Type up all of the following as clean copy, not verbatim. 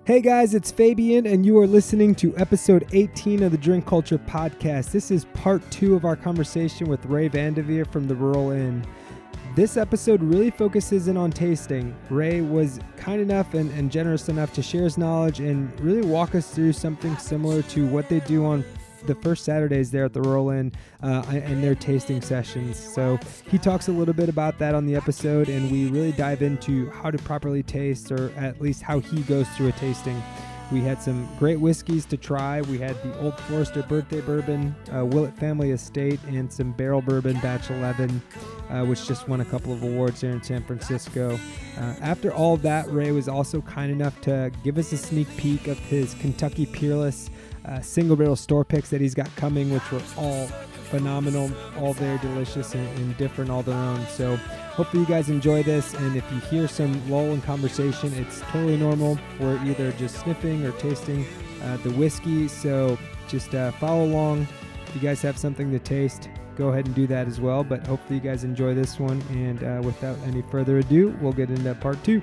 Hey guys, it's Fabian, and you are listening to episode 18 of the Drink Culture Podcast. This is part 2 of our conversation with Ray Vandeveer from the Rural Inn. This episode really focuses in on tasting. Ray was kind enough and generous enough to share his knowledge and really walk us through something similar to what they do on the first Saturdays there at the Rural Inn and their tasting sessions. So he talks a little bit about that on the episode, and we really dive into how to properly taste, or at least how he goes through a tasting. We had some great whiskeys to try. We had the Old Forester Birthday Bourbon, Willett Family Estate, and some Barrel Bourbon Batch 11, which just won a couple of awards here in San Francisco. After all of that, Ray was also kind enough to give us a sneak peek of his Kentucky Peerless single barrel store picks that he's got coming, which were all phenomenal, all very delicious and different all their own. So hopefully you guys enjoy this, and if you hear some lull in conversation, it's totally normal. We're either just sniffing or tasting the whiskey, so just follow along. If you guys have something to taste, go ahead and do that as well, but hopefully you guys enjoy this one, and without any further ado, we'll get into part 2.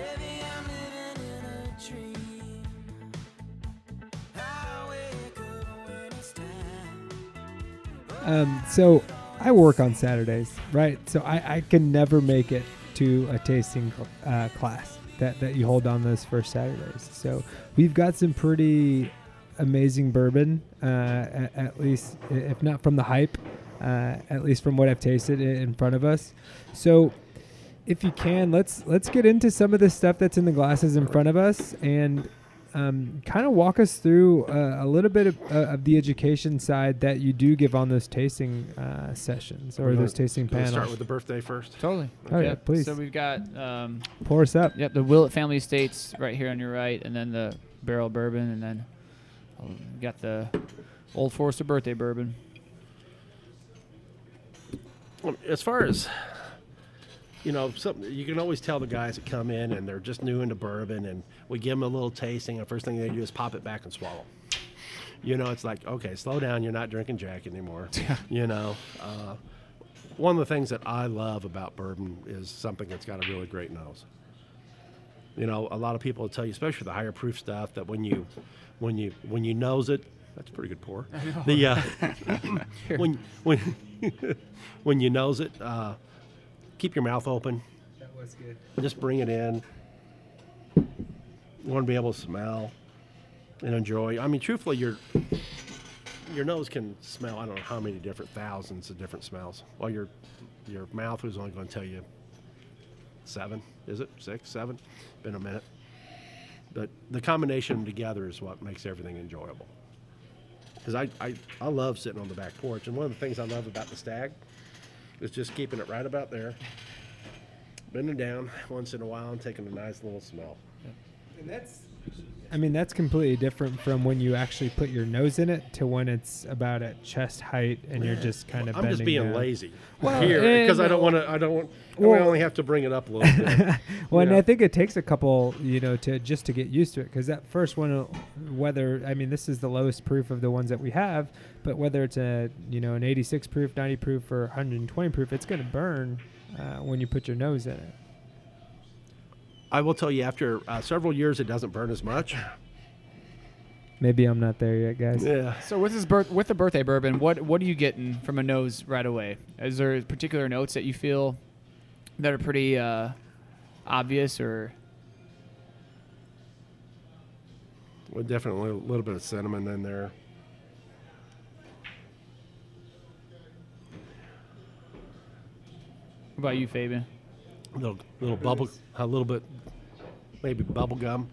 So I work on Saturdays, right? So I can never make it to a tasting class that you hold on those first Saturdays. So we've got some pretty amazing bourbon, at least, if not from the hype, at least from what I've tasted in front of us. So if you can, let's get into some of the stuff that's in the glasses in front of us, and kind of walk us through a little bit of the education side that you do give on those tasting sessions or those tasting panels. Start with the birthday first. Totally. Okay. Oh yeah, please. So we've got pour us up. Yep, the Willett Family Estates right here on your right, and then the Barrel Bourbon, and then we got the Old Forester Birthday Bourbon. As far as you can always tell the guys that come in and they're just new into bourbon, and we give them a little tasting, and the first thing they do is pop it back and swallow. It's like, okay, slow down. You're not drinking Jack anymore. One of the things that I love about bourbon is something that's got a really great nose. A lot of people will tell you, especially the higher proof stuff, that when you nose it, that's a pretty good pour. When you nose it, keep your mouth open. That was good. Just bring it in. You want to be able to smell and enjoy. I mean, truthfully, your nose can smell, I don't know how many different thousands of different smells. While your mouth is only going to tell you 7, is it? 6, 7? Been a minute. But the combination of them together is what makes everything enjoyable. Because I love sitting on the back porch, and one of the things I love about the Stag is just keeping it right about there, bending down once in a while and taking a nice little smell. And that's completely different from when you actually put your nose in it to when it's about at chest height and you're just kind of bending I'm just being down. lazy here because I don't want. We only have to bring it up a little bit. And I think it takes a couple, to get used to it, because that first one, this is the lowest proof of the ones that we have, but whether it's an 86 proof, 90 proof, or 120 proof, it's going to burn when you put your nose in it. I will tell you, after several years, it doesn't burn as much. Maybe I'm not there yet, guys. Yeah. So with the birthday bourbon, what are you getting from a nose right away? Is there particular notes that you feel that are pretty obvious, or? Well, definitely a little bit of cinnamon in there. What about you, Fabian? Little bubble, a little bit, maybe bubble gum.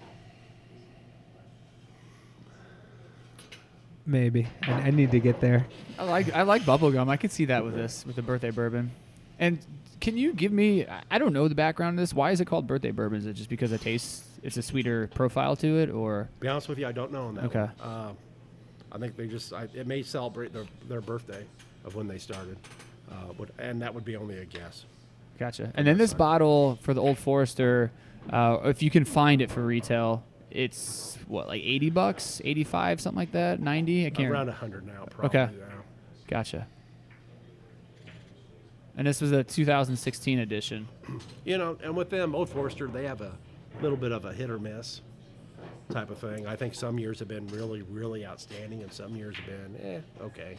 Maybe. I need to get there. I like bubblegum. I could see that with the birthday bourbon. And can you give me, I don't know the background of this. Why is it called birthday bourbon? Is it just because it's a sweeter profile to it, or? To be honest with you, I don't know on that. Okay. One. I think they it may celebrate their birthday of when they started, and that would be only a guess. Gotcha. And then this bottle for the Old Forester, if you can find it for retail, it's what, like $80, 85, something like that, 90. I can't. Around 100 now, probably. Okay. Yeah. Gotcha. And this was a 2016 edition. And with them, Old Forester, they have a little bit of a hit or miss. type of thing. I think some years have been really, really outstanding, and some years have been, okay.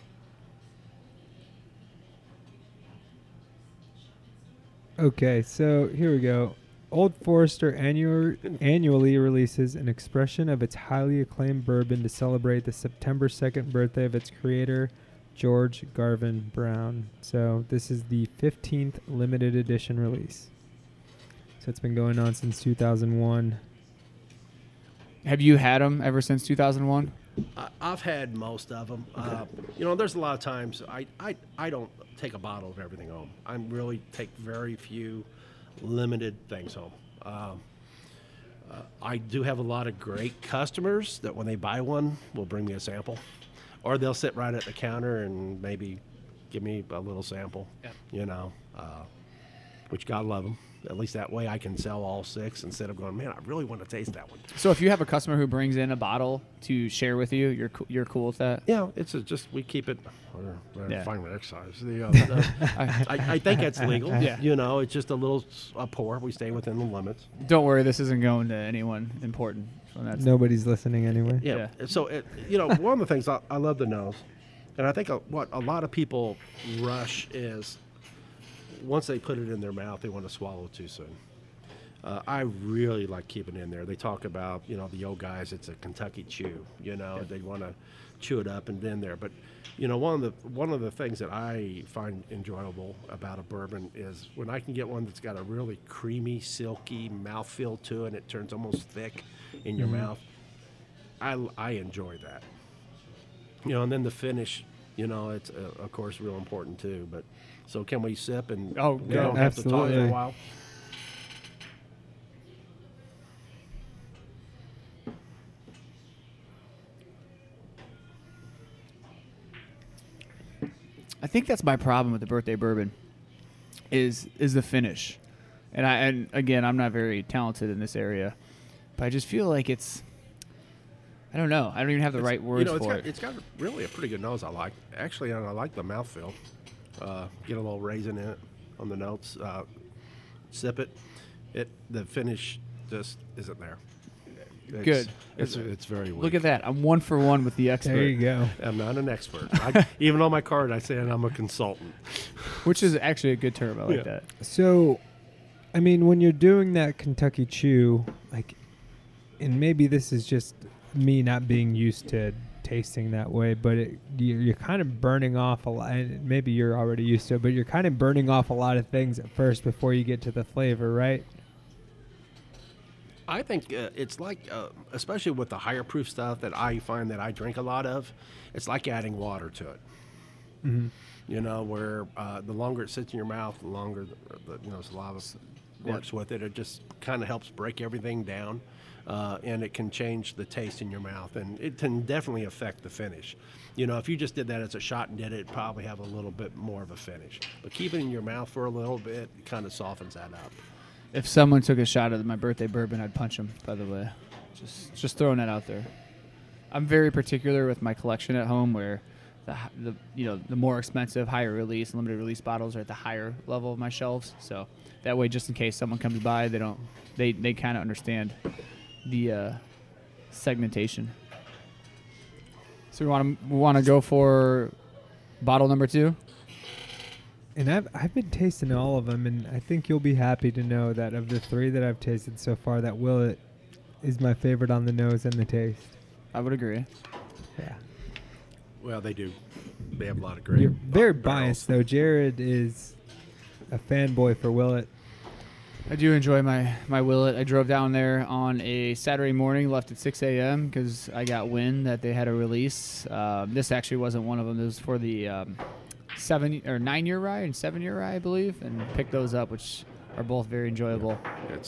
Okay, so here we go. Old Forester annually releases an expression of its highly acclaimed bourbon to celebrate the September 2nd birthday of its creator, George Garvin Brown. So this is the 15th limited edition release. So it's been going on since 2001. Have you had them ever since 2001? I've had most of them. There's a lot of times I don't take a bottle of everything home. I really take very few limited things home. I do have a lot of great customers that when they buy one will bring me a sample, or they'll sit right at the counter and maybe give me a little sample. Yeah. Which God love them. At least that way I can sell all 6 instead of going, man, I really want to taste that one. So if you have a customer who brings in a bottle to share with you, you're cool with that? Yeah, it's just we keep it. Yeah. Fine with excise. I think it's legal. Yeah. It's just a pour. We stay within the limits. Don't worry, this isn't going to anyone important. So Nobody's listening anyway. Yeah. So one of the things I love the nose, and I think what a lot of people rush is, once they put it in their mouth, they want to swallow too soon. I really like keeping it in there. They talk about, the old guys, it's a Kentucky chew. They want to chew it up and in there. But, one of the things that I find enjoyable about a bourbon is when I can get one that's got a really creamy, silky mouthfeel to it, and it turns almost thick in your mouth. I enjoy that. And then the finish, it's of course real important too. But so can we sip and we don't have to talk for a while? I think that's my problem with the birthday bourbon is the finish. And again, I'm not very talented in this area, but I just feel like it's, I don't know. I don't even have the right words for it. It's got really a pretty good nose. I like actually, and I like the mouthfeel. Get a little raisin in it on the notes. Sip it. The finish just isn't there. Good. It's very weak. Look at that. I'm 1 for 1 with the expert. There you go. I'm not an expert. Even on my card, I say I'm a consultant. Which is actually a good term. I like that. So, I mean, when you're doing that Kentucky chew, and maybe this is just me not being used to tasting that way, but you're kind of burning off a lot. Maybe you're already used to it, but you're kind of burning off a lot of things at first before you get to the flavor, right? I think it's like, especially with the higher proof stuff that I find that I drink a lot of, it's like adding water to it. Mm-hmm. Where the longer it sits in your mouth, the longer the saliva works with it. It just kind of helps break everything down, and it can change the taste in your mouth, and it can definitely affect the finish. If you just did that as a shot and did it, it'd probably have a little bit more of a finish. But keep it in your mouth for a little bit, it kind of softens that up. If someone took a shot of my birthday bourbon, I'd punch them, by the way. Just throwing that out there. I'm very particular with my collection at home where the more expensive, higher release, limited release bottles are at the higher level of my shelves. So that way, just in case someone comes by, they kind of understand the segmentation. So we want to go for bottle number 2? And I've been tasting all of them, and I think you'll be happy to know that of the 3 that I've tasted so far, that Willet is my favorite on the nose and the taste. I would agree. Yeah. Well, they do. They have a lot of great. You're very barrels. biased, though. Jared is a fanboy for Willet. I do enjoy my Willet. I drove down there on a Saturday morning, left at 6 a.m. because I got wind that they had a release. This actually wasn't one of them. This was for the 9-year rye and 7-year rye, I believe, and picked those up, which are both very enjoyable.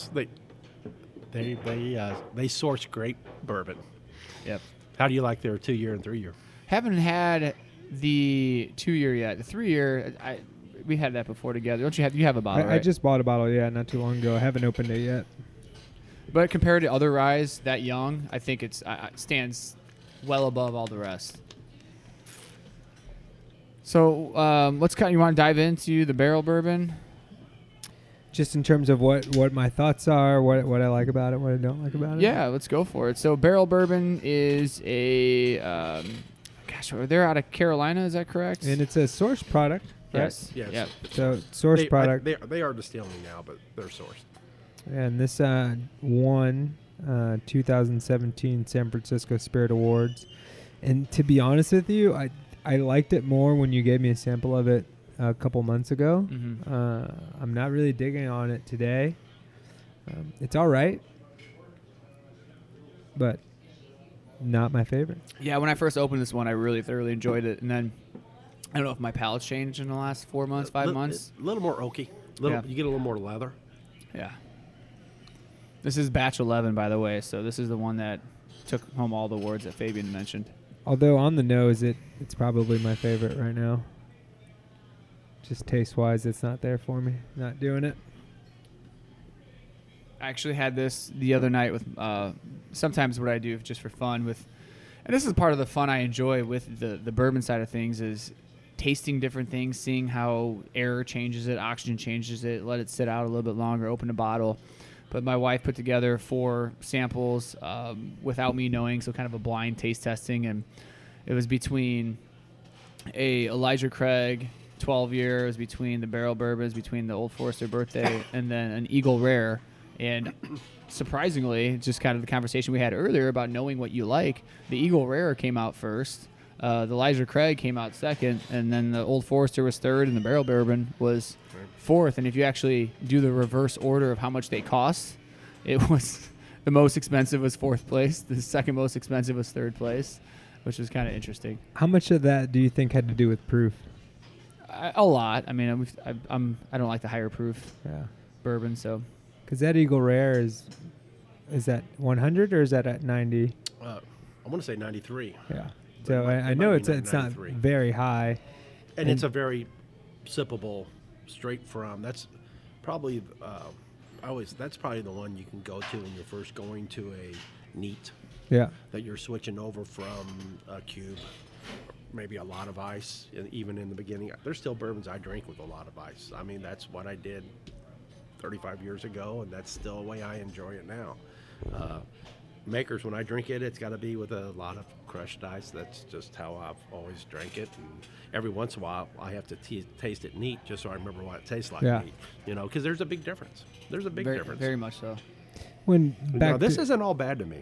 They source great bourbon. Yep. How do you like their 2-year and 3-year? Haven't had the 2-year yet. The 3-year, we had that before together. Don't you have? You have a bottle, right? I just bought a bottle, not too long ago. I haven't opened it yet. But compared to other ryes that young, I think it stands well above all the rest. So you want to dive into the barrel bourbon? just in terms of what my thoughts are, what I like about it, what I don't like about it. Yeah, let's go for it. So Barrel Bourbon is a, they're out of Carolina, is that correct? And it's a source product. Right? Yes. Yes. Yep. So source product. They are distilling now, but they're sourced. And this won 2017 San Francisco Spirit Awards. And to be honest with you, I liked it more when you gave me a sample of it a couple months ago. Mm-hmm. I'm not really digging on it today. It's all right, but not my favorite. Yeah, when I first opened this one, I really thoroughly enjoyed it. And then I don't know if my palate's changed in the last 4 months, 5 months. A little more oaky. Yeah. You get a little more leather. Yeah. This is batch 11, by the way, so this is the one that took home all the awards that Fabian mentioned. Although on the nose, it's probably my favorite right now. Just taste-wise, it's not there for me. Not doing it. I actually had this the other night with sometimes what I do just for fun with, and this is part of the fun I enjoy with the bourbon side of things is tasting different things, seeing how air changes it, oxygen changes it, let it sit out a little bit longer, open a bottle. But my wife put together 4 samples without me knowing, so kind of a blind taste testing, and it was between a Elijah Craig 12-year, it was between the Barrel Bourbons, between the Old Forester Birthday, and then an Eagle Rare. And surprisingly, just kind of the conversation we had earlier about knowing what you like, the Eagle Rare came out first, the Elijah Craig came out second, and then the Old Forester was third, and the Barrel Bourbon was fourth. And if you actually do the reverse order of how much they cost, it was the most expensive was fourth place, the second most expensive was third place, which was kind of interesting. How much of that do you think had to do with proof? A lot. I mean, I don't like the higher proof bourbon, so. Because that Eagle Rare is that 100 or is that at 90? I want to say 93. Yeah. So I know it's not very high. And it's a very sippable, straight from. That's probably that's probably the one you can go to when you're first going to a neat. Yeah. That you're switching over from a cube, maybe a lot of ice, and even in the beginning. There's still bourbons I drink with a lot of ice. I mean, that's what I did 35 years ago, and that's still the way I enjoy it now. Makers, when I drink it, it's got to be with a lot of crushed ice. That's just how I've always drank it. And every once in a while, I have to taste it neat just so I remember what it tastes like neat. You know, because there's a big difference. There's a big difference. Very much so. This isn't all bad to me.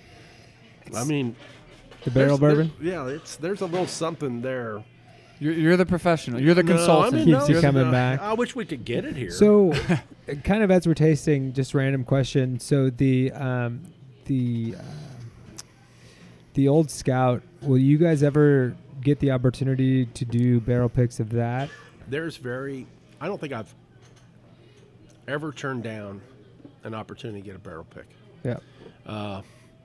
I mean, the Barrel Bourbon? There's a little something there. You're the professional. You're the consultant. Keeps you coming back. I wish we could get it here. So, kind of as we're tasting, just random question. So the Old Scout, will you guys ever get the opportunity to do barrel picks of that? I don't think I've ever turned down an opportunity to get a barrel pick. Yeah.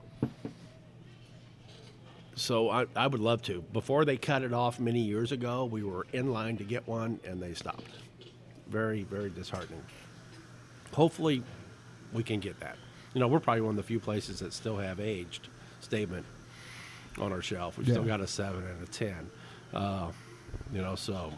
So I would love to. Before they cut it off many years ago, we were in line to get one, and they stopped. Very, very disheartening. Hopefully, we can get that. You know, we're probably one of the few places that still have aged statement on our shelf. We've still got a 7 and a 10. You know, so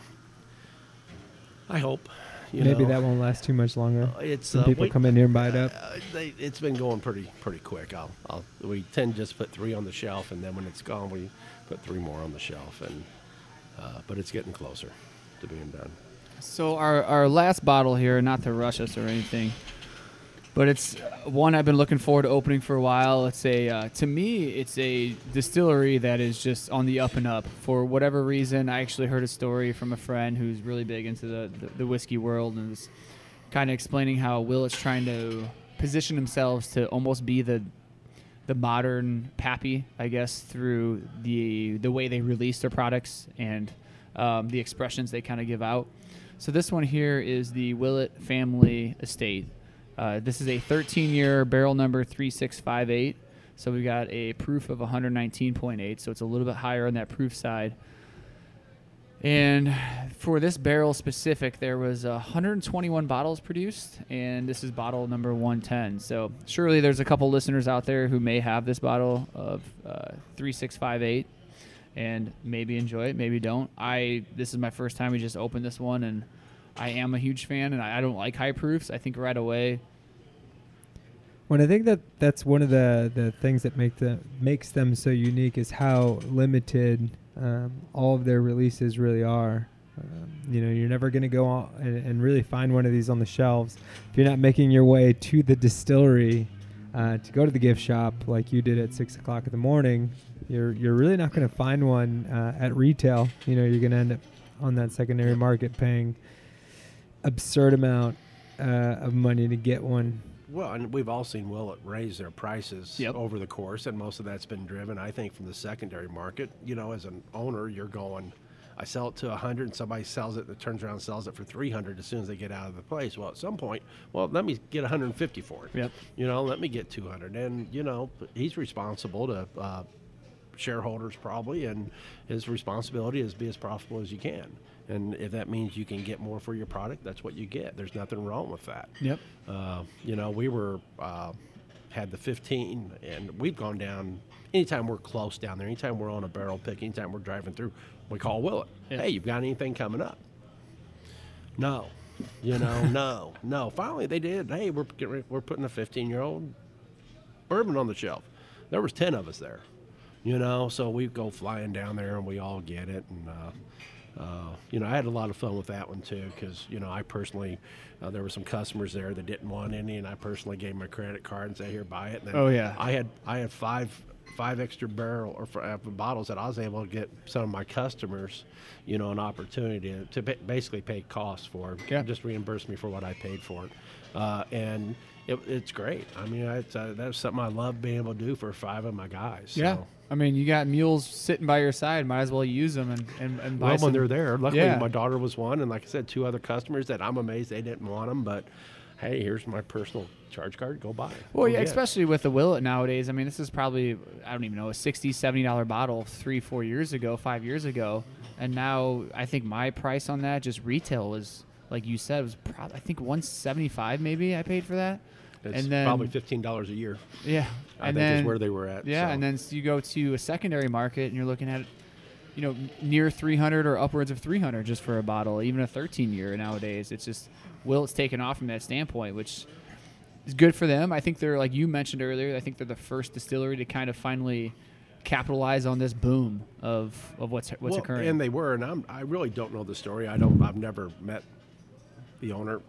I hope. Maybe that won't last too much longer. Some people come in here and buy it up. It's been going pretty quick. We tend to just put 3 on the shelf, and then when it's gone, we put 3 more on the shelf. And but it's getting closer to being done. So our last bottle here, not to rush us or anything, but it's one I've been looking forward to opening for a while. It's to me, it's a distillery that is just on the up and up. For whatever reason, I actually heard a story from a friend who's really big into the whiskey world and is kind of explaining how Willett's trying to position themselves to almost be the modern Pappy, I guess, through the way they release their products and the expressions they kind of give out. So this one here is the Willett Family Estate. This is a 13-year barrel number 3658. So we got a proof of 119.8, so it's a little bit higher on that proof side. And for this barrel specific, there was 121 bottles produced, and this is bottle number 110. So surely there's a couple listeners out there who may have this bottle of 3658 and maybe enjoy it, maybe don't. This is my first time we just opened this one, and I am a huge fan, and I don't like high proofs. I think right away. When I think that's one of the things that makes them so unique is how limited all of their releases really are. You're never going to go on and really find one of these on the shelves if you're not making your way to the distillery to go to the gift shop like you did at 6 o'clock in the morning. You're really not going to find one at retail. You're going to end up on that secondary market paying absurd amount of money to get one. Well, and we've all seen Willet raise their prices over the course, and most of that's been driven, I think, from the secondary market. As an owner, you're going, I sell it to 100, and somebody sells it that turns around and sells it for 300 as soon as they get out of the place. Well, at some point, let me get 150 for it. Yep. Let me get 200, and he's responsible to shareholders probably, and his responsibility is be as profitable as you can. And if that means you can get more for your product, that's what you get. There's nothing wrong with that. Yep. We were had the 15, and we've gone down. Anytime we're close down there, anytime we're on a barrel pick, anytime we're driving through, we call Willet. Yeah. Hey, you've got anything coming up? No. No. Finally, they did. Hey, we're putting a 15-year-old bourbon on the shelf. There was 10 of us there. So we go flying down there, and we all get it, and. I had a lot of fun with that one too, because I personally, there were some customers there that didn't want any, and I personally gave them a credit card and said, "Here, buy it." And then I had five extra barrel or bottles that I was able to get some of my customers, an opportunity to basically pay costs for, just reimburse me for what I paid for it, and it's great. I mean, that's something I love being able to do for 5 of my guys. Yeah. So. I mean, you got mules sitting by your side. Might as well use them and buy some. When they're there. Luckily, my daughter was one, and like I said, 2 other customers that I'm amazed they didn't want them. But, hey, here's my personal charge card. Go buy it. Well, yeah, especially with the Willet nowadays. I mean, this is probably, I don't even know, a $60, $70 bottle 3-4 years ago, 5 years ago. And now I think my price on that, just retail, was, like you said, was probably, I think $175 maybe I paid for that. It's probably $15 a year. Yeah. I think is where they were at. Yeah, so. And then you go to a secondary market and you're looking at, near 300 or upwards of 300 just for a bottle, even a 13-year nowadays. It's just, Willet's taken off from that standpoint, which is good for them. I think they're, like you mentioned earlier, I think they're the first distillery to kind of finally capitalize on this boom of what's occurring. And they were, and I really don't know the story. I've never met the owner.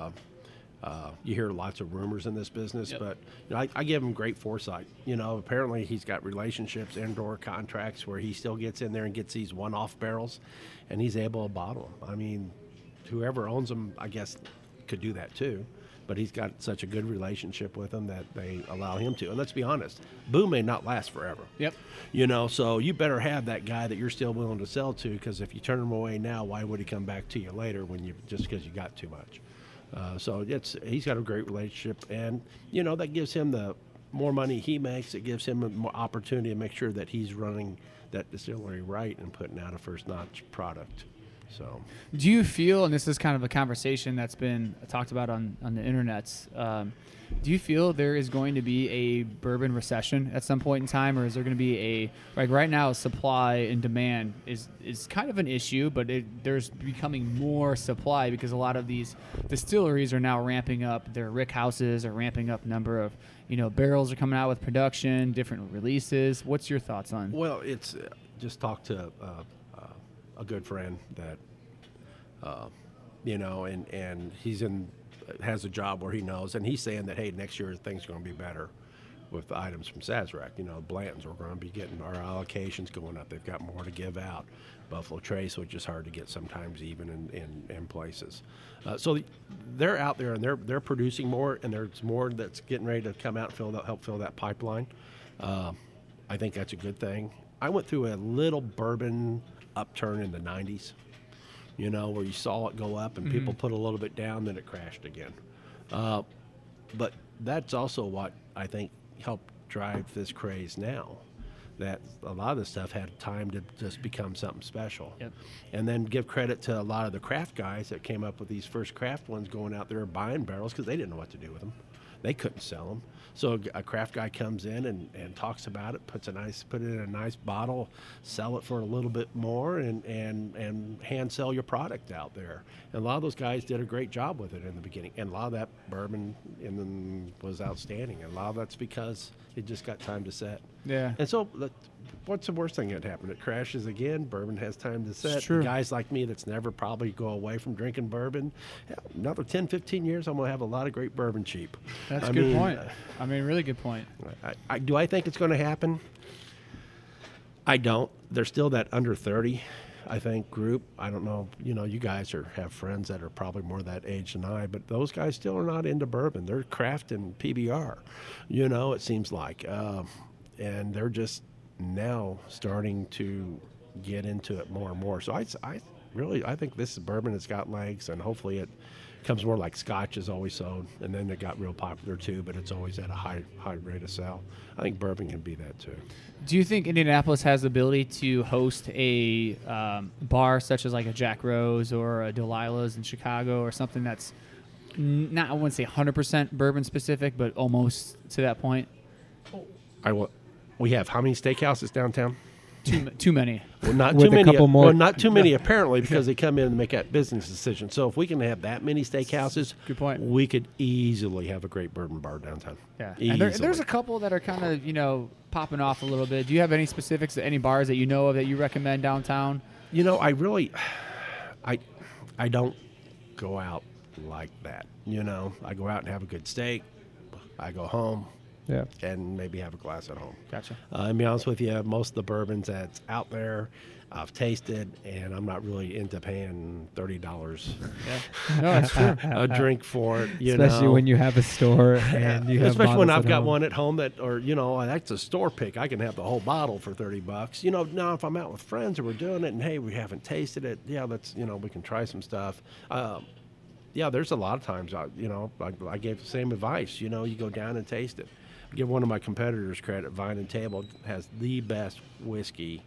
You hear lots of rumors in this business, but I give him great foresight. Apparently he's got relationships, indoor contracts where he still gets in there and gets these one-off barrels, and he's able to bottle them. I mean, whoever owns them, I guess, could do that too. But he's got such a good relationship with them that they allow him to. And let's be honest, boom may not last forever. Yep. So you better have that guy that you're still willing to sell to, because if you turn him away now, why would he come back to you later just because you got too much? So he's got a great relationship, and that gives him the more money he makes. It gives him more opportunity to make sure that he's running that distillery right and putting out a first-notch product. So, do you feel, and this is kind of a conversation that's been talked about on the internets, do you feel there is going to be a bourbon recession at some point in time, or is there going to be like right now, supply and demand is kind of an issue, but there's becoming more supply because a lot of these distilleries are now ramping up their rick houses, are ramping up number of, barrels are coming out with production, different releases. What's your thoughts on? Well, it's just talked to a good friend that, and he's has a job where he knows, and he's saying that, hey, next year things are going to be better with the items from Sazerac. Blanton's, we're going to be getting our allocations going up. They've got more to give out. Buffalo Trace, which is hard to get sometimes even in places. So they're out there, and they're producing more, and there's more that's getting ready to come out and help fill that pipeline. I think that's a good thing. I went through a little bourbon upturn in the 90s. Where you saw it go up and people put a little bit down, then it crashed again. But that's also what I think helped drive this craze now, that a lot of this stuff had time to just become something special. Yep. And then give credit to a lot of the craft guys that came up with these first craft ones going out there buying barrels because they didn't know what to do with them. they couldn't sell them. So a craft guy comes in and talks about it, put it in a nice bottle, sell it for a little bit more, and hand sell your product out there. And a lot of those guys did a great job with it in the beginning. And a lot of that bourbon was outstanding. And a lot of that's because it just got time to set. Yeah. And so what's the worst thing that happened? It crashes again. Bourbon has time to set. true. Guys like me that's never probably go away from drinking bourbon, another 10, 15 years, I'm going to have a lot of great bourbon cheap. That's a good point. Really good point. Do I think it's going to happen? I don't. There's still that under 30, I think, group. I don't know. You guys have friends that are probably more that age than I, but those guys still are not into bourbon. They're craft and PBR, it seems like. And they're just now starting to get into it more and more. So I think this bourbon has got legs, and hopefully it comes more like Scotch is always sold, and then it got real popular too, but it's always at a high rate of sale. I think bourbon can be that too. Do you think Indianapolis has the ability to host a bar such as like a Jack Rose or a Delilah's in Chicago, or something that's not, I wouldn't say 100% bourbon specific, but almost to that point? We have how many steakhouses downtown? Too many. Well, not With too a many. couple more. Well, not too many apparently, because they come in and make that business decision. So if we can have that many steakhouses, Good point. we could easily have a great bourbon bar downtown. Yeah, Easily. and there's a couple that are kind of popping off a little bit. Do you have any specifics, any bars that you know of that you recommend downtown? I really, I don't go out like that. I go out and have a good steak. I go home. Yeah. And maybe have a glass at home. Gotcha. To be honest with you, most of the bourbons that's out there, I've tasted, and I'm not really into paying $30 Yeah. No, that's true. a drink for it. Especially when you have a store and you have especially when bottles I've at got home. one at home that's a store pick. I can have the whole bottle for $30. Now if I'm out with friends and we're doing it, and hey, we haven't tasted it, let's we can try some stuff. There's a lot of times I gave the same advice. You go down and taste it. Give one of my competitors credit. Vine and Table has the best whiskey.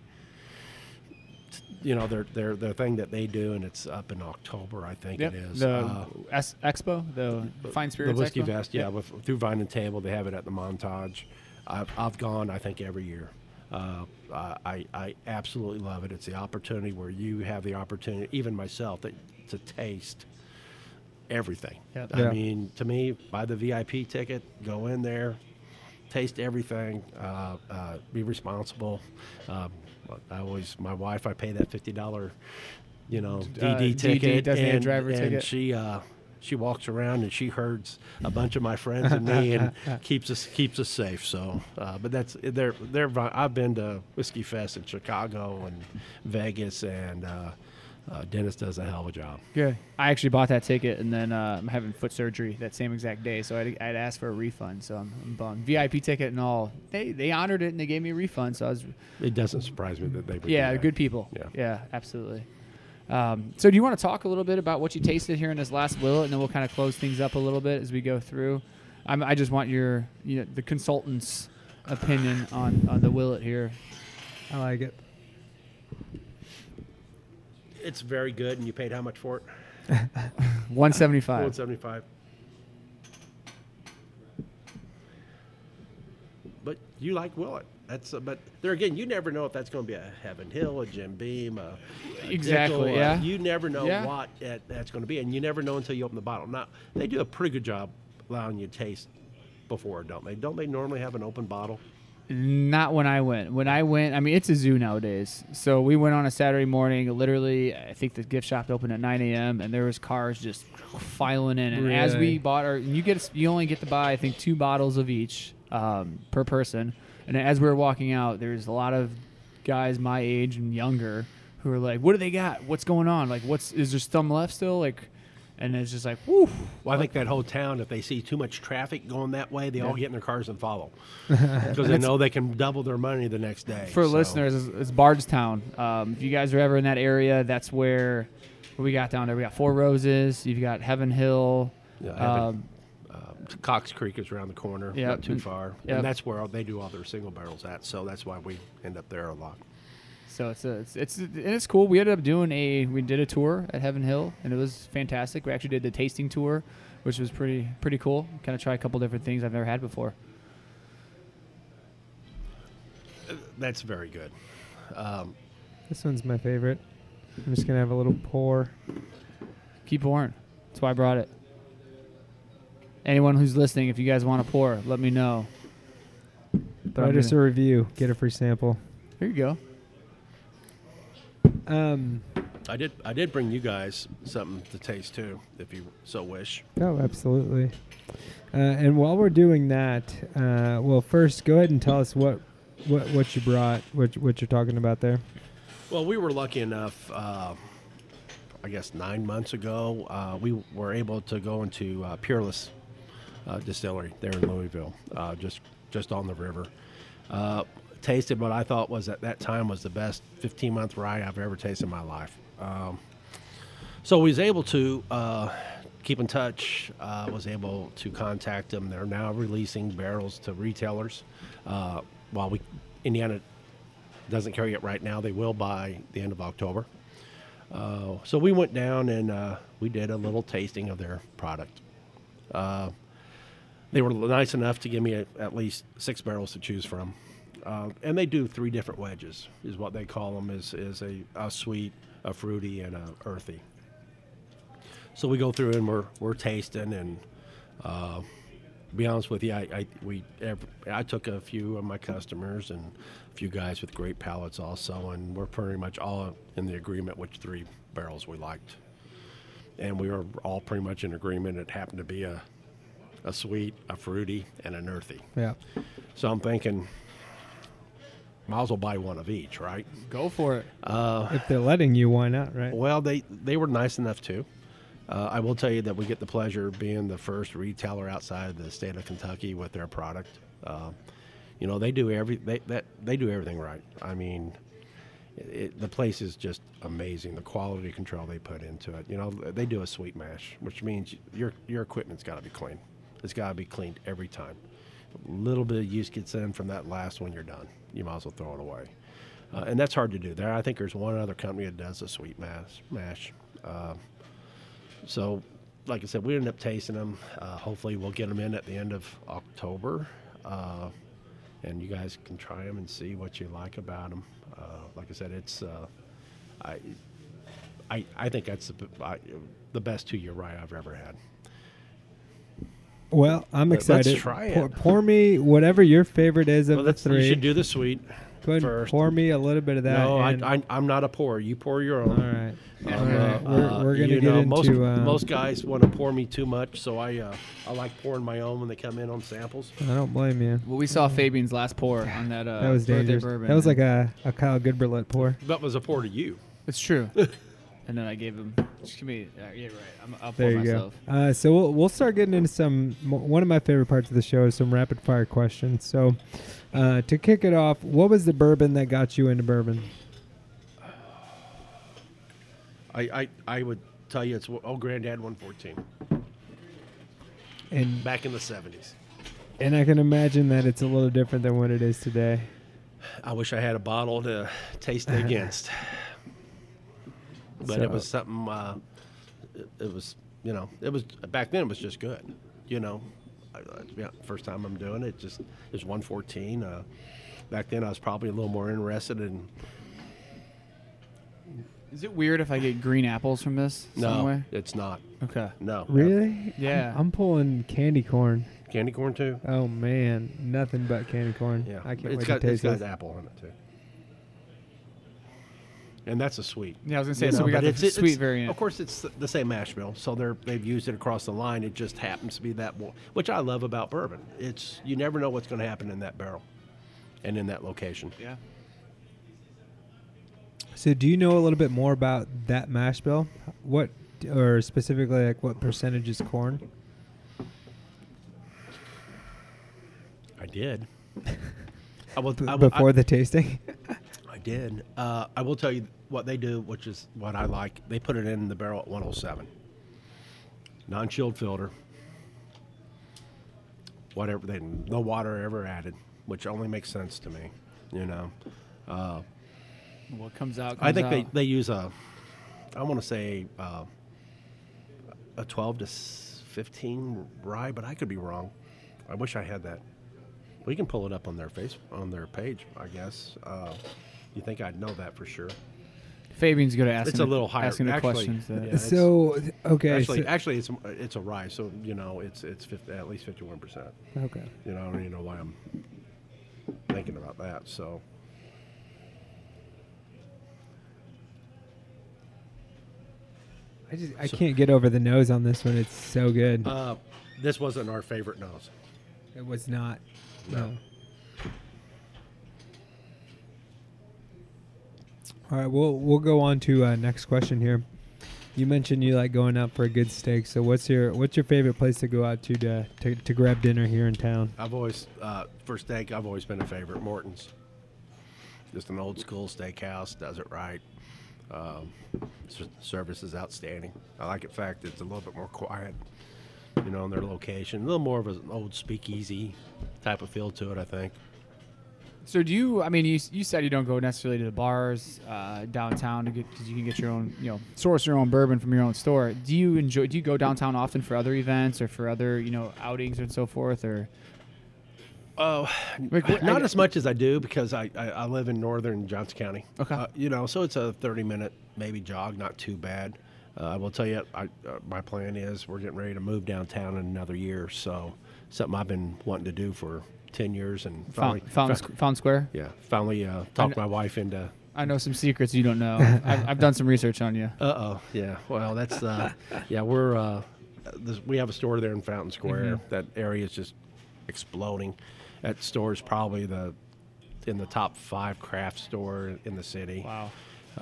Their thing that they do, and it's up in October, I think it is. The Expo, the Fine Spirits the Whiskey Expo? Fest, through Vine and Table, they have it at the Montage. I've gone, I think, every year. I absolutely love it. It's the opportunity where you have the opportunity, even myself, to taste everything. Yep. Yeah. I mean, to me, buy the VIP ticket, go in there, taste everything, be responsible. My wife, I pay that $50, DD ticket, designated driver and ticket. she walks around and she herds a bunch of my friends and me and keeps us safe. So, but that's I've been to Whiskey Fest in Chicago and Vegas, and Dennis does a hell of a job. Good. I actually bought that ticket, and then I'm having foot surgery that same exact day, so I'd asked for a refund. So I'm bummed. VIP ticket and all. They honored it, and they gave me a refund. So I was. It doesn't surprise me that they would. Yeah, do that. good people. Yeah. Absolutely. So do you want to talk a little bit about what you tasted here in this last Willet, and then we'll kind of close things up a little bit as we go through. I just want your the consultant's opinion on the Willet here. I like it. It's very good, and you paid how much for it? $175. $175. But you like Willet. But there again, you never know if that's going to be a Heaven Hill, a Jim Beam, a Exactly, Dickel, yeah. You never know Yeah. what that's going to be, and you never know until you open the bottle. Now, they do a pretty good job allowing you to taste before, don't they? Don't they normally have an open bottle? Not when I went. When I went, it's a zoo nowadays. So we went on a Saturday morning. Literally, I think the gift shop opened at 9 a.m. and there was cars just filing in. And as we bought you only get to buy, I think, 2 bottles of each per person. And as we were walking out, there's a lot of guys my age and younger who are like, "What do they got? What's going on? Like, is there some left still?" And it's just like, whew. Well, I think that whole town, if they see too much traffic going that way, they all get in their cars and follow. Because they know they can double their money the next day. For listeners, it's Bardstown. If you guys are ever in that area, that's where we got down there. We got Four Roses. You've got Heaven Hill. Cox Creek is around the corner, Yep. not too far. Yep. And that's where they do all their single barrels at. So that's why we end up there a lot. So it's cool. We ended up we did a tour at Heaven Hill, and it was fantastic. We actually did the tasting tour which was pretty cool. Kind of try a couple different things I've never had before. That's very good. This one's my favorite. I'm just gonna have a little pour. Keep pouring. That's why I brought it. Anyone who's listening, if you guys want to pour, let me know. But Write us a review. Get a free sample. Here you go. I did bring you guys something to taste too, if you so wish. Oh, absolutely. And while we're doing that, well, first go ahead and tell us what you brought, what you're talking about there. Well, we were lucky enough, I guess 9 months ago, we were able to go into Peerless Distillery there in Louisville, just on the river. Tasted what I thought was at that time was the best 15-month rye I've ever tasted in my life. So we was able to keep in touch, was able to contact them. They're now releasing barrels to retailers. While Indiana doesn't carry it right now, they will by the end of October. So we went down and we did a little tasting of their product. They were nice enough to give me at least 6 barrels to choose from. And they do 3 different wedges, is what they call them, is a sweet, a fruity, and a earthy. So we go through and we're tasting, and to be honest with you, I took a few of my customers and a few guys with great palates also, and we're pretty much all in the agreement which 3 barrels we liked. And we were all pretty much in agreement. It happened to be a sweet, a fruity, and an earthy. Yeah. So I'm thinking, might as well buy one of each, right? Go for it. If they're letting you, why not, right? Well, they were nice enough too. I will tell you that we get the pleasure of being the first retailer outside of the state of Kentucky with their product. They do everything right. I mean, the place is just amazing. The quality control they put into it. They do a sweet mash, which means your equipment's got to be clean. It's got to be cleaned every time. A little bit of use gets in from that last one, you're done. You might as well throw it away. And that's hard to do. I think there's one other company that does a sweet mash. So, like I said, we ended up tasting them. Hopefully we'll get them in at the end of October. And you guys can try them and see what you like about them. Like I said, it's I think that's the best 2-year rye I've ever had. Well, I'm excited. Let's try it. Pour me whatever your favorite is of the 3. You should do the sweet. Go ahead first. And pour me a little bit of that. No, I'm not a pourer. You pour your own. All right. All right. We're going to get into... into... Most guys want to pour me too much, so I like pouring my own when they come in on samples. I don't blame you. Well, we saw Fabian's last pour on that that was birthday dangerous. bourbon. That was like a Kyle Goodberlet pour. That was a pour to you. It's true. And then I gave him... Just give me... yeah, right. I'll pour There you myself. go. So we'll start getting into one of my favorite parts of the show is some rapid fire questions. So to kick it off, what was the bourbon that got you into bourbon? I would tell you it's Old Granddad 114. And back in the 70s. And I can imagine that it's a little different than what it is today. I wish I had a bottle to taste it against. But it was something, it was back then it was just good. First time I'm doing it, it was 114. Back then I was probably a little more interested in. Is it weird if I get green apples from this? No, it's not. Okay. No. Really? Yeah. I'm pulling candy corn. Candy corn too? Oh man, nothing but candy corn. Yeah. I can't wait to taste It's got it. apple in it too. And that's a sweet. Yeah, I was gonna say. So we got the sweet variant. Of course, it's the same mash bill, so they've used it across the line. It just happens to be that, which I love about bourbon. You never know what's going to happen in that barrel, and in that location. Yeah. So, do you know a little bit more about that mash bill? Or specifically, like what percentage is corn? I did. Before the tasting. I did. I will tell you what they do, which is what I like. They put it in the barrel at 107. Non-chilled filter. Whatever, no water ever added, which only makes sense to me. What comes out? I think they use I want to say a 12 to 15 rye, but I could be wrong. I wish I had that. We can pull it up on their page, I guess. You think I'd know that for sure? Fabian's good at asking. It's a little higher. Asking the Actually, questions. yeah, it's- So okay, Actually, it's a rye, so it's 50, at least 51%. okay. I don't even know why I'm thinking about that. So I can't get over the nose on this one. It's so good. this wasn't our favorite nose. It was not. No. All right, we'll go on to next question here. You mentioned you like going out for a good steak. So what's your favorite place to go out to grab dinner here in town? I've always for steak, I've always been a favorite. Morton's, just an old school steakhouse, does it right. Service is outstanding. I like the fact it's a little bit more quiet, in their location. A little more of an old speakeasy type of feel to it, I think. So do you? I mean, you said you don't go necessarily to the bars downtown because you can get your own, source your own bourbon from your own store. Do you go downtown often for other events or for other, outings and so forth, or? Not as much as I do because I live in northern Johnson County. Okay. So it's a 30-minute maybe jog, not too bad. I will tell you, my plan is we're getting ready to move downtown in another year. So something I've been wanting to do for 10 years and finally Fountain Square. Yeah, finally talked my wife into. I know some secrets you don't know. I've done some research on you. Yeah. Well, that's we're we have a store there in Fountain Square. Mm-hmm. That area is just exploding. That store is probably in the top 5 craft store in the city. Wow.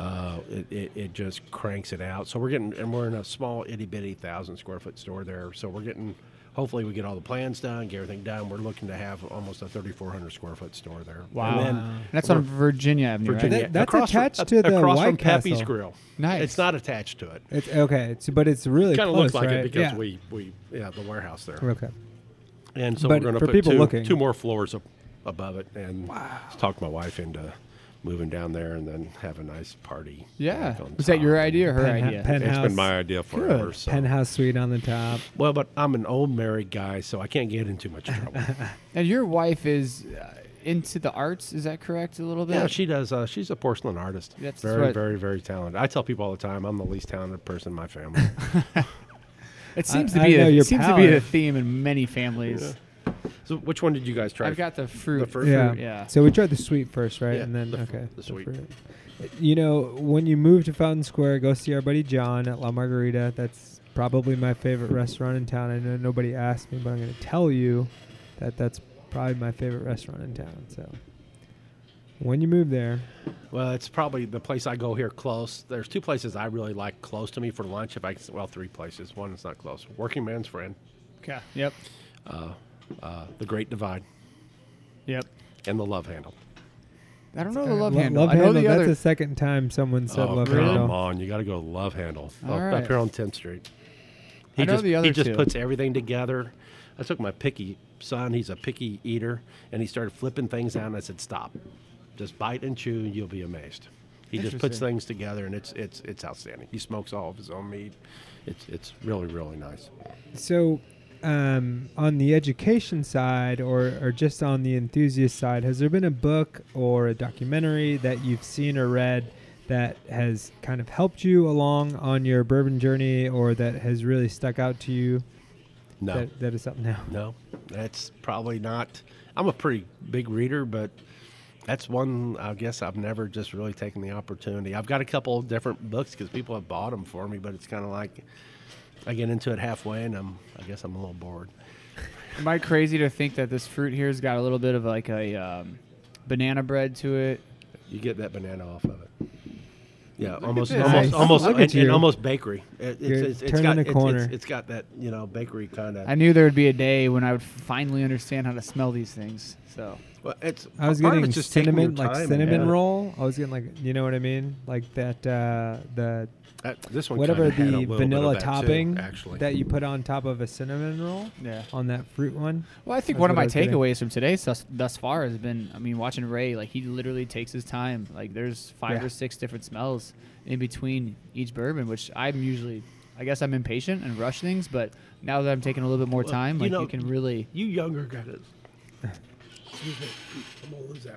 It just cranks it out. So we're in a small itty bitty 1,000 square foot store there. So hopefully we get all the plans done, get everything done. We're looking to have almost a 3,400 square foot store there. Wow. And then That's on Virginia Avenue, Virginia. right? That's Across attached to the across White from Pepe's Castle. Grill. Nice. It's not attached to it. It's okay. But it's really Kind of close, looks like right? it because yeah. we the warehouse there. Okay. And so But we're going to for put people looking- two more floors above it, and talk my wife into moving down there and then have a nice party. Yeah. back on Was that top. your idea or her Pentha- idea? pen- It's Penthouse. been my idea forever. Good. So. Penthouse suite on the top. Well, but I'm an old married guy, so I can't get in too much trouble. And your wife is into the arts, is that correct? A little bit. Yeah, she does. She's a porcelain artist. That's very, what- very, very talented. I tell people all the time, I'm the least talented person in my family. It seems I to be know your to be palate. the theme in many families. So, which one did you guys try? I've got the fruit. The fruit. Yeah. Yeah. So we tried the sweet first, right? Yeah, And then the sweet. fruit. When you move to Fountain Square, go see our buddy John at La Margarita. That's probably my favorite restaurant in town. I know nobody asked me, but I'm going to tell you that's probably my favorite restaurant in town. So when you move there, Well, it's probably the place I go here close. There's 2 places I really like close to me for lunch. 3 places. One is not close. Working Man's Friend, Okay. Yep. The Great Divide, Yep. and the Love Handle. I don't know the love handle. Love I know Handle, the that's other. the second time someone said Love come Handle. on. You got to go to Love Handle All up right. here on 10th Street. I know the other He just two. puts everything together. I took my picky son. He's a picky eater, and he started flipping things out, and I said, stop. Just bite and chew, and you'll be amazed. He just puts Interesting. things together, and it's outstanding. He smokes all of his own meat. It's really, really nice. So, on the education side or just on the enthusiast side, has there been a book or a documentary that you've seen or read that has kind of helped you along on your bourbon journey or that has really stuck out to you? No. That is something now. No, that's probably not. I'm a pretty big reader, but that's one I guess I've never just really taken the opportunity. I've got a couple of different books because people have bought them for me, but it's kind of like I get into it halfway and I guess I'm a little bored. Am I crazy to think that this fruit here's got a little bit of like a banana bread to it? You get that banana off of it. Yeah, at almost, this. almost, Nice. almost, Look at and you. almost bakery. You're turning a corner. It's got that bakery kind of. I knew there would be a day when I would finally understand how to smell these things. So Well, it's. I was part of getting it's just taking your cinnamon, like time and cinnamon having it. roll. I was getting like, you know what I mean? Like that, the This one whatever kinda had a the little bit of vanilla that too, topping actually. that you put on top of a cinnamon roll yeah. on that fruit one. Well, I think That's one of what I my was getting. takeaways from today thus far has been, I mean, watching Ray, like he literally takes his time. Like there's 5 Yeah. or 6 different smells in between each bourbon, which I'm usually I guess I'm impatient and rush things, but now that I'm taking a little bit more time, like you can really. You younger guys. Excuse me. I'm gonna lose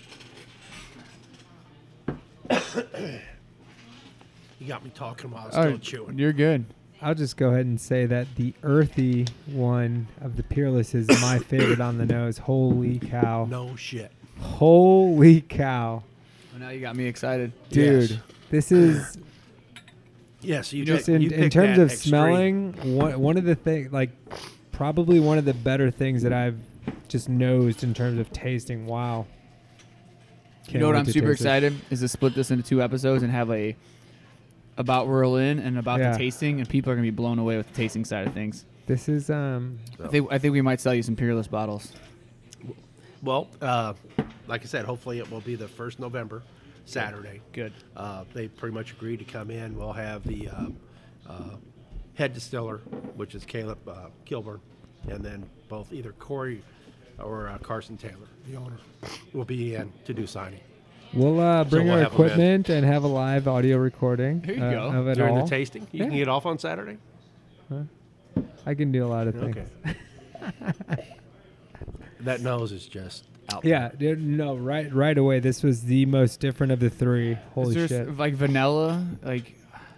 that one. You got me talking while I was still chewing. You're good. I'll just go ahead and say that the earthy one of the Peerless is my favorite on the nose. Holy cow. No shit. Holy cow. Well, now you got me excited. Dude, Yes. this is Yes, you just you in picked terms that of extreme. smelling, one of the things, like probably one of the better things that I've just nosed in terms of tasting. Wow. You know what wait I'm to super taste it. excited is to split this into 2 episodes and have a about Rural Inn and about Yeah. the tasting, and people are gonna be blown away with the tasting side of things. This is I think we might sell you some Peerless bottles. Well, like I said, hopefully it will be the 1st November, Saturday. Good. They pretty much agreed to come in. We'll have the head distiller, which is Caleb Kilburn, and then both either Corey or Carson Taylor, the owner, will be in to do signing. We'll bring we'll our have 'em in. equipment and have a live audio recording There you go. of it During all. the tasting, you can Yeah. get off on Saturday. I can do a lot of things. Okay. That nose is just out. Yeah, dude, no, right away. This was the most different of the 3. Holy Is there shit! like vanilla? Like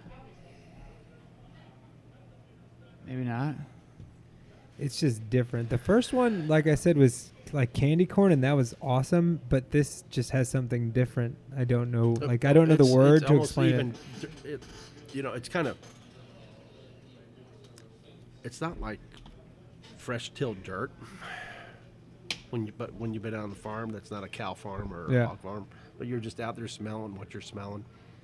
maybe not. It's just different. The first one, like I said, was like candy corn, and that was awesome. But this just has something different. I don't know. Like I don't know the It's- word it's to almost explain even, it. It's kind of. It's not like fresh tilled dirt. But when you've been out on the farm, that's not a cow farm or Yeah. a hog farm. But you're just out there smelling what you're smelling.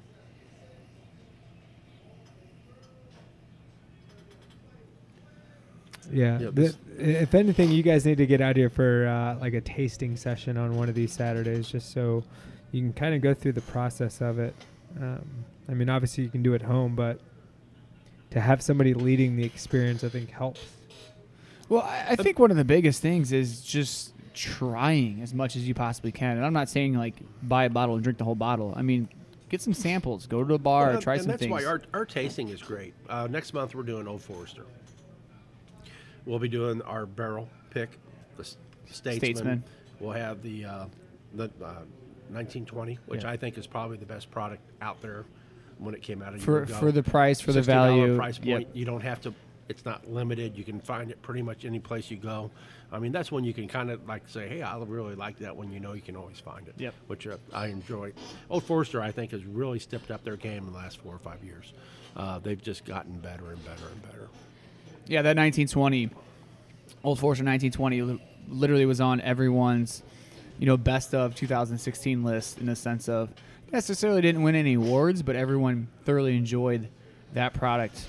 Yeah. Yeah, If anything, you guys need to get out here for like a tasting session on one of these Saturdays, just so you can kind of go through the process of it. I mean, obviously you can do it at home, but to have somebody leading the experience, I think helps. Well, I think one of the biggest things is just trying as much as you possibly can. And I'm not saying like buy a bottle and drink the whole bottle. I mean, get some samples, go to a bar, Well, try and some that's things. why our tasting is great. Next month we're doing Old Forester. We'll be doing our barrel pick, the Statesman. We'll have the 1920, which Yeah. I think is probably the best product out there when it came out a year for ago. the price, for the $60 value. price Yep. point. You don't have to. It's not limited. You can find it pretty much any place you go. I mean, that's when you can kind of like say, "Hey, I really like that." When you know you can always find it. Yep. Which I enjoy. Old Forester, I think, has really stepped up their game in the last 4 or 5 years. They've just gotten better and better and better. Yeah, that 1920, Old Forester 1920 literally was on everyone's, best of 2016 list in the sense of necessarily didn't win any awards, but everyone thoroughly enjoyed that product.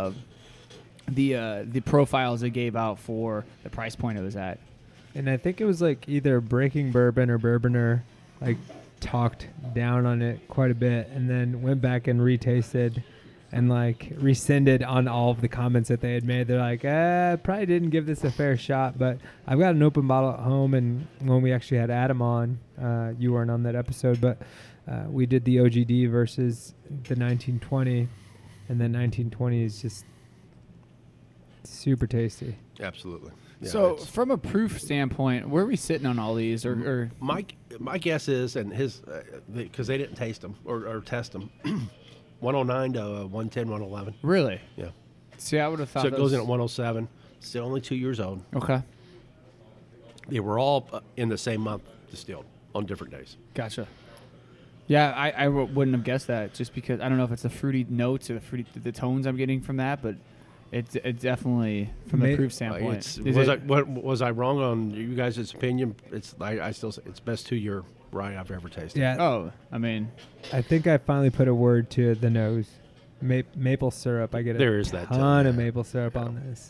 The profiles it gave out for the price point it was at. And I think it was like either Breaking Bourbon or Bourboner, like talked down on it quite a bit, and then went back and retasted, and like rescinded on all of the comments that they had made. They're like, probably didn't give this a fair shot, but I've got an open bottle at home, and when we actually had Adam on, you weren't on that episode, but we did the OGD versus the 1920, and then 1920 is just super tasty. Absolutely. Yeah, So it's- from a proof standpoint, where are we sitting on all these? Or my guess is, and his, because they didn't taste them or test them, 109 to 110, 111. really? Yeah. See, I would have thought So it goes in at those- 107. Still only 2 years old. Okay, They were all in the same month distilled on different days. gotcha. Yeah, I wouldn't have guessed that just because I don't know if it's the fruity notes or the tones I'm getting from that, but it definitely from the proof standpoint. Was I wrong on you guys' opinion? I still say it's best 2-year rye I've ever tasted. Yeah, Oh, I mean, I think I finally put a word to the nose. Maple syrup. I get There is that, ton of yeah. maple syrup on this.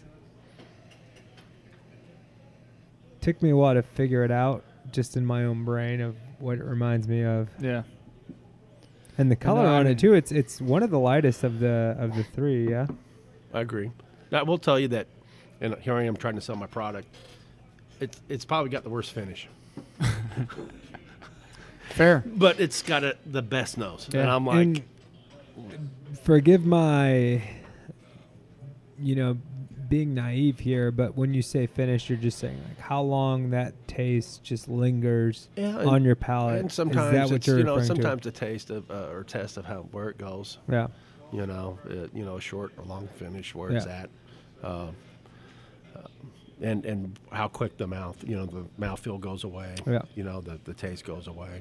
Took me a while to figure it out, just in my own brain of what it reminds me of, yeah. and the color no, I on mean- it too. It's one of the lightest of the 3. Yeah. I agree. I will tell you that, and here I am trying to sell my product. It's probably got the worst finish, Fair. but it's got the best nose. And Yeah. I'm like, And forgive my being naive here, but when you say finished, you're just saying like how long that taste just lingers on your palate. And sometimes is that what you're referring sometimes to? the taste of or test of where it goes. Yeah. Short or long finish, where it's at, and how quick the mouthfeel goes away. Yeah. The taste goes away.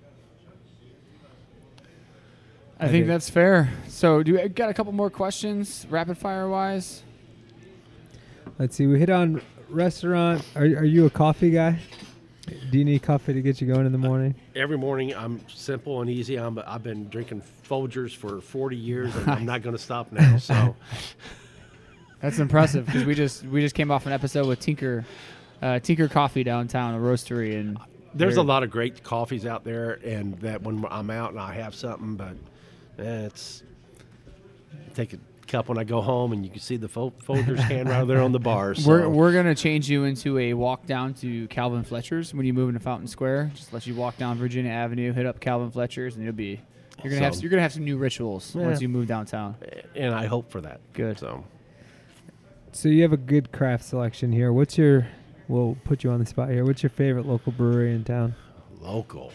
I think that's fair. So, do we got a couple more questions, rapid fire wise? Let's see. We hit on restaurant. Are you a coffee guy? Do you need coffee to get you going in the morning? Every morning, I'm simple and easy. I've been drinking Folgers for 40 years, and I'm not going to stop now. So that's impressive because we just came off an episode with Tinker Coffee downtown, a roastery, and there's a lot of great coffees out there. And that when I'm out and I have something, but it's take a cup when I go home, and you can see the Folgers can right there on the bar. So. We're gonna change you into a walk down to Calvin Fletcher's when you move into Fountain Square. Just let you walk down Virginia Avenue, hit up Calvin Fletcher's, and you're gonna have some new rituals once you move downtown. And I hope for that. Good. So you have a good craft selection here. We'll put you on the spot here. What's your favorite local brewery in town? Local.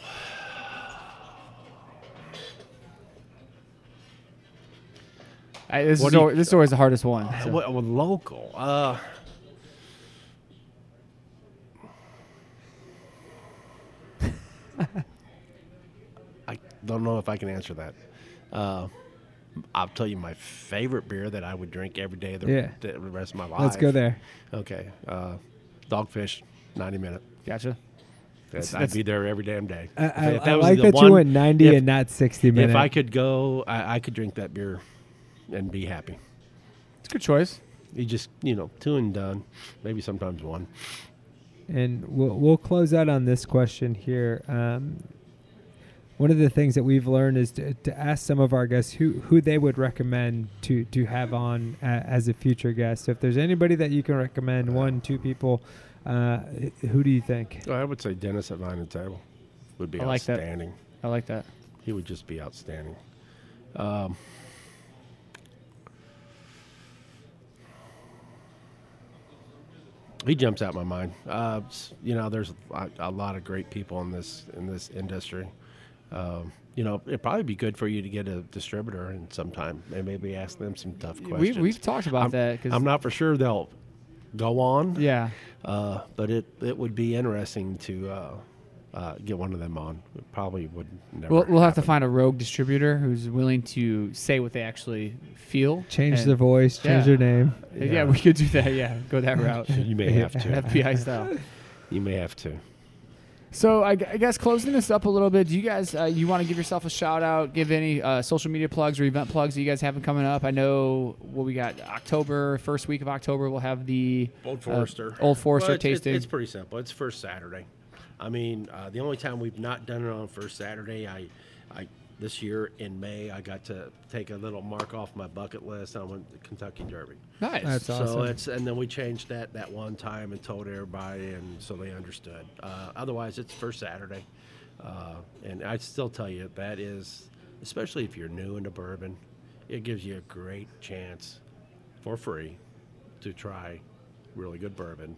This is always the hardest one. So. Local. I don't know if I can answer that. I'll tell you my favorite beer that I would drink every day the rest of my life. Let's go there. Okay. Dogfish, 90 Minute. Gotcha. I'd be there every damn day. I like that you went 90 and not 60 minutes. If I could go, I could drink that beer and be happy. It's a good choice. You just, 2 and done. Maybe sometimes 1. And we'll close out on this question here. One of the things that we've learned is to ask some of our guests who they would recommend to have on as a future guest. So if there's anybody that you can recommend, 1, 2 people, who do you think? I would say Dennis at Vine and Table would be outstanding. I like that. He would just be outstanding. He jumps out my mind. There's a lot of great people in this industry. It'd probably be good for you to get a distributor and sometime and maybe ask them some tough questions. We've talked about that. Cause I'm not for sure they'll go on. Yeah. But it would be interesting to get one of them on. It probably would never. We'll have to find a rogue distributor who's willing to say what they actually feel. Change their voice, change their name. Yeah, we could do that. Yeah, go that route. You may have to. FBI style. You may have to. So I guess closing this up a little bit, do you guys you want to give yourself a shout out, give any social media plugs or event plugs that you guys have coming up? I know what we got first week of October, we'll have the Old Forester tasting. It's pretty simple. It's first Saturday. I mean, the only time we've not done it on first Saturday, I this year in May, I got to take a little mark off my bucket list. I went to the Kentucky Derby. Nice. That's awesome. So and then we changed that one time and told everybody, and so they understood. Otherwise, it's first Saturday, and I'd still tell you that is, especially if you're new into bourbon, it gives you a great chance for free to try really good bourbon.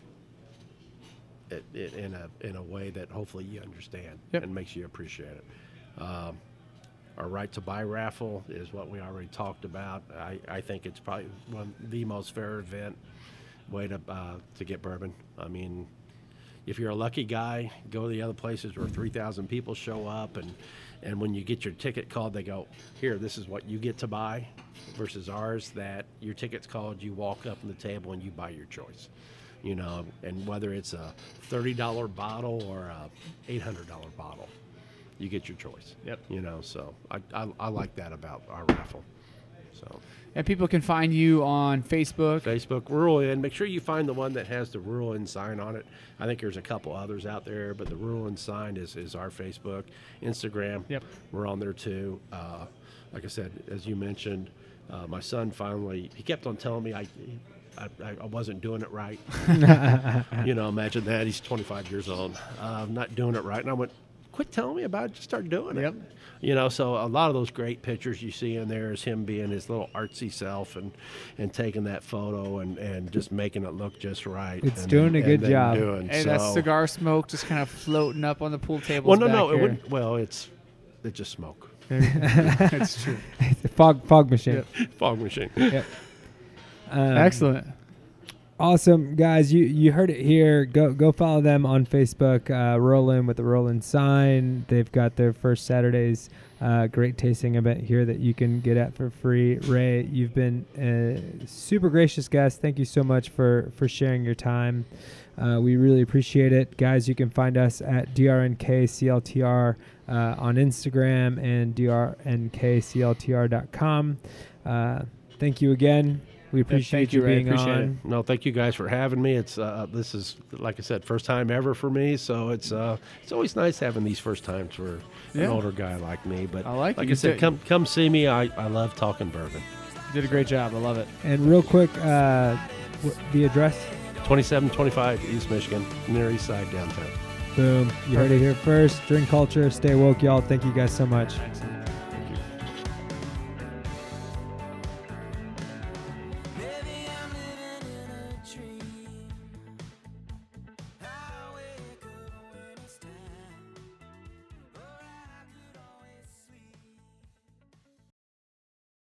In a way that hopefully you understand and makes you appreciate it. Our right to buy raffle is what we already talked about. I think it's probably the most fair event way to get bourbon. I mean, if you're a lucky guy, go to the other places where 3,000 people show up, and when you get your ticket called, they go, here, this is what you get to buy, versus ours that your ticket's called, you walk up on the table and you buy your choice. And whether it's a $30 bottle or a $800 bottle, you get your choice. Yep. So I like that about our raffle. So. And people can find you on Facebook. Rural Inn. Make sure you find the one that has the Rural Inn sign on it. I think there's a couple others out there, but the Rural Inn sign is our Facebook. Instagram. Yep. We're on there too. Like I said, as you mentioned, my son finally, he kept on telling me I wasn't doing it right. Imagine that. He's 25 years old. Not doing it right. And I went, quit telling me about it. Just start doing it. Yep. You know, so a lot of those great pictures you see in there is him being his little artsy self and taking that photo and just making it look just right. It's and doing then- a good and then job. doing Hey, so. that cigar smoke just kind of floating up on the pool table. Well, no, back it here. wouldn't. Well, it's just smoke. It's true. It's a fog machine. Fog machine. Yep. Excellent. Awesome, guys. You heard it here. Go follow them on Facebook. Rollin with the Rollin sign. They've got their first Saturdays great tasting event here that you can get at for free. Ray, you've been a super gracious guest. Thank you so much for sharing your time. We really appreciate it. Guys, you can find us at DRNKCLTR on Instagram and drnkcltr.com. Thank you again. We appreciate thank you, Ray. being Appreciate on. No, thank you guys for having me. It's this is, like I said, first time ever for me. So it's always nice having these first times for Yeah. an older guy like me. But I like it. I You said, did- come see me. I love talking bourbon. You did a great job. I love it. And real quick, the address. 2725 East Michigan, near East Side downtown. Boom. You heard it here first. Drink culture. Stay woke, y'all. Thank you guys so much. Excellent.